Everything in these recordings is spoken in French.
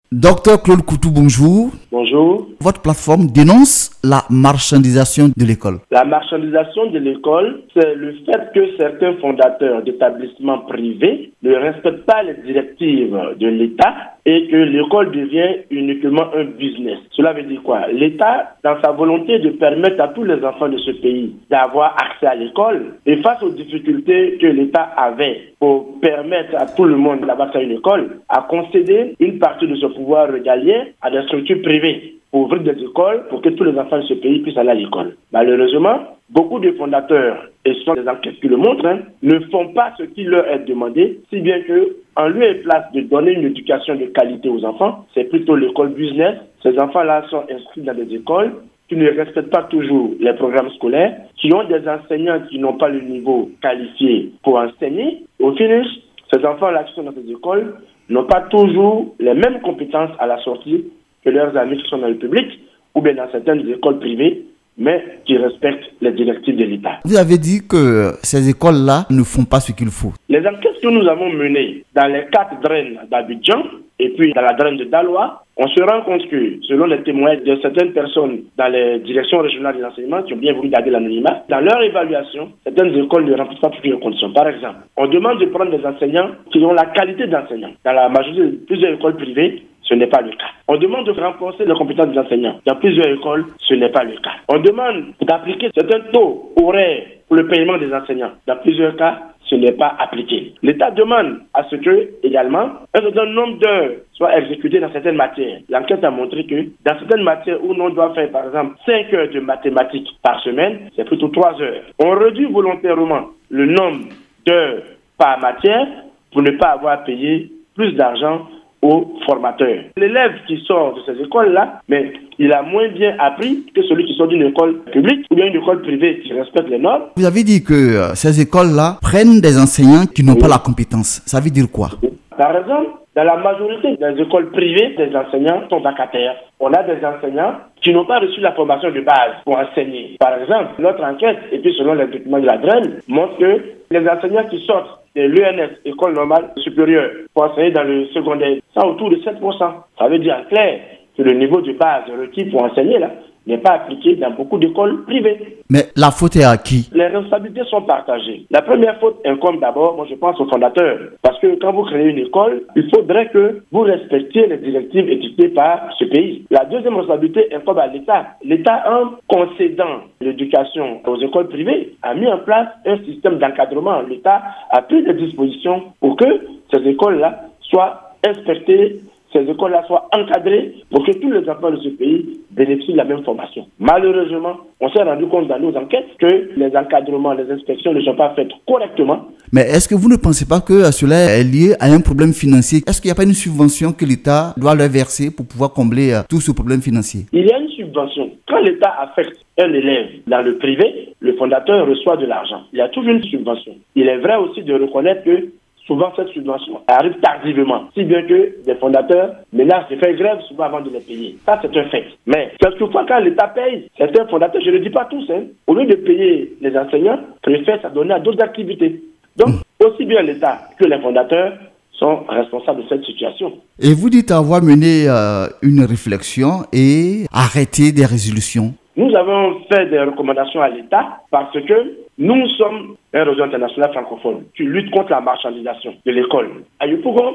Docteur Claude Coutou, bonjour. Bonjour. Votre plateforme dénonce la marchandisation de l'école. La marchandisation de l'école, c'est le fait que certains fondateurs d'établissements privés ne respectent pas les directives de l'État et que l'école devient uniquement un business. Cela veut dire quoi? L'État, dans sa volonté de permettre à tous les enfants de ce pays d'avoir accès à l'école, et face aux difficultés que l'État avait pour permettre à tout le monde d'avoir accès à une école, a concédé une partie de ce pouvoir régalien à des structures privées pour ouvrir des écoles pour que tous les enfants de ce pays puissent aller à l'école. Malheureusement, beaucoup de fondateurs, et ce sont des enquêtes qui le montrent, ne font pas ce qui leur est demandé, si bien que, en lieu et place de donner une éducation de qualité aux enfants, c'est plutôt l'école business. Ces enfants-là sont inscrits dans des écoles qui ne respectent pas toujours les programmes scolaires, qui ont des enseignants qui n'ont pas le niveau qualifié pour enseigner. Au finish, ces enfants-là qui sont dans ces écoles n'ont pas toujours les mêmes compétences à la sortie que leurs amis qui sont dans le public ou bien dans certaines écoles privées, mais qui respectent les directives de l'État. Vous avez dit que ces écoles-là ne font pas ce qu'il faut. Les enquêtes que nous avons menées dans les 4 draines d'Abidjan et puis dans la draine de Daloa, on se rend compte que, selon les témoignages de certaines personnes dans les directions régionales de l'enseignement qui ont bien voulu garder l'anonymat, dans leur évaluation, certaines écoles ne remplissent pas toutes les conditions. Par exemple, on demande de prendre des enseignants qui ont la qualité d'enseignants. Dans la majorité de plusieurs écoles privées, ce n'est pas le cas. On demande de renforcer les compétences des enseignants. Dans plusieurs écoles, ce n'est pas le cas. On demande d'appliquer certains taux horaires pour le paiement des enseignants. Dans plusieurs cas, ce n'est pas appliqué. L'État demande à ce que, également, un certain nombre d'heures soient exécutées dans certaines matières. L'enquête a montré que dans certaines matières où l'on doit faire, par exemple, 5 heures de mathématiques par semaine, c'est plutôt 3 heures. On réduit volontairement le nombre d'heures par matière pour ne pas avoir payé plus d'argent aux formateurs. L'élève qui sort de ces écoles-là, mais il a moins bien appris que celui qui sort d'une école publique ou bien une école privée qui respecte les normes. Vous avez dit que ces écoles-là prennent des enseignants qui n'ont pas la compétence. Ça veut dire quoi? Par exemple, dans la majorité des écoles privées, les enseignants sont vacataires. On a des enseignants qui n'ont pas reçu la formation de base pour enseigner. Par exemple, notre enquête, et puis selon les documents de la DREN, montre que les enseignants qui sortent de l'ENS, École normale supérieure, pour enseigner dans le secondaire, ça autour de 7%. Ça veut dire en clair que le niveau de base requis pour enseigner là n'est pas appliqué dans beaucoup d'écoles privées. Mais la faute est à qui? Les responsabilités sont partagées. La première faute incombe d'abord, moi je pense aux fondateurs. Parce que quand vous créez une école, il faudrait que vous respectiez les directives édictées par ce pays. La deuxième responsabilité incombe à l'État. L'État, en concédant l'éducation aux écoles privées, a mis en place un système d'encadrement. L'État a pris des dispositions pour que ces écoles-là soient inspectées, ces écoles-là soient encadrées pour que tous les enfants de ce pays bénéficient de la même formation. Malheureusement, on s'est rendu compte dans nos enquêtes que les encadrements, les inspections ne sont pas faites correctement. Mais est-ce que vous ne pensez pas que cela est lié à un problème financier? Est-ce qu'il n'y a pas une subvention que l'État doit leur verser pour pouvoir combler tout ce problème financier? Il y a une subvention. Quand l'État affecte un élève dans le privé, le fondateur reçoit de l'argent. Il y a toujours une subvention. Il est vrai aussi de reconnaître que souvent, cette subvention arrive tardivement, si bien que des fondateurs menacent de faire grève souvent avant de les payer. Ça, c'est un fait. Mais quelquefois, quand l'État paye, certains fondateurs, je ne le dis pas tous, au lieu de payer les enseignants, préfèrent s'adonner à d'autres activités. Donc, aussi bien l'État que les fondateurs sont responsables de cette situation. Et vous dites avoir mené une réflexion et arrêté des résolutions. Nous avons fait des recommandations à l'État parce que nous sommes un réseau international francophone qui lutte contre la marchandisation de l'école. À Yopougon,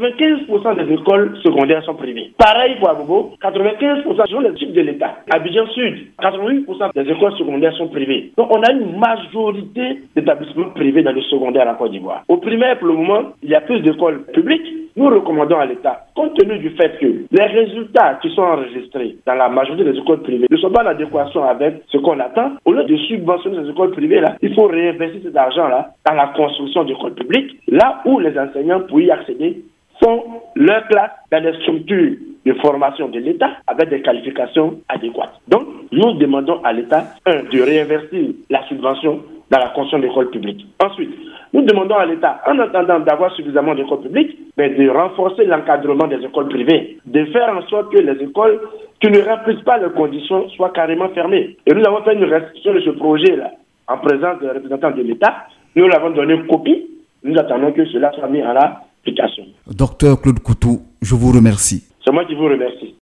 95% des écoles secondaires sont privées. Pareil pour Abobo, 95% selon les chiffres de l'État. À Abidjan Sud, 88% des écoles secondaires sont privées. Donc on a une majorité d'établissements privés dans le secondaire en Côte d'Ivoire. Au primaire, pour le moment, il y a plus d'écoles publiques. Nous recommandons à l'État, compte tenu du fait que les résultats qui sont enregistrés dans la majorité des écoles privées ne sont pas en adéquation avec ce qu'on attend, au lieu de subventionner ces écoles privées, là, il faut réinvestir cet argent-là dans la construction d'écoles publiques, là où les enseignants, pour y accéder, font leur classe dans des structures de formation de l'État avec des qualifications adéquates. Donc, nous demandons à l'État, de réinvestir la subvention dans la construction d'écoles publiques. Ensuite, nous demandons à l'État, en attendant d'avoir suffisamment d'écoles publiques, de renforcer l'encadrement des écoles privées, de faire en sorte que les écoles qui ne remplissent pas les conditions soient carrément fermées. Et nous avons fait une restitution de ce projet-là en présence des représentants de l'État. Nous l'avons donné une copie. Nous attendons que cela soit mis en application. Docteur Claude Coutou, je vous remercie. C'est moi qui vous remercie.